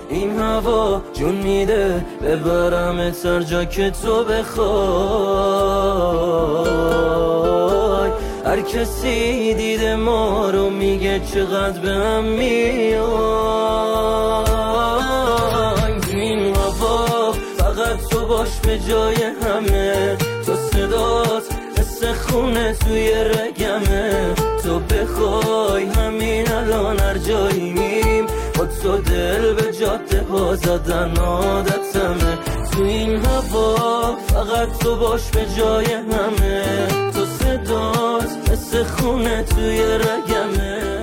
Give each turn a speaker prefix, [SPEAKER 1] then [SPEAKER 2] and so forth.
[SPEAKER 1] این هوا جون میده ببرم هر جا که تو بخوای. هر کسی دیده ما رو میگه چقدر به هم میای. این هوا فقط تو باش به جای همه، تو صدات مثل خونه توی رگمه. تو بخوای همین الان هر جایی میریم با تو، دل به جاده ها زدن عادتمه. تو این هوا فقط تو باش به جای همه، تو صدات مثل خونه توی رگمه.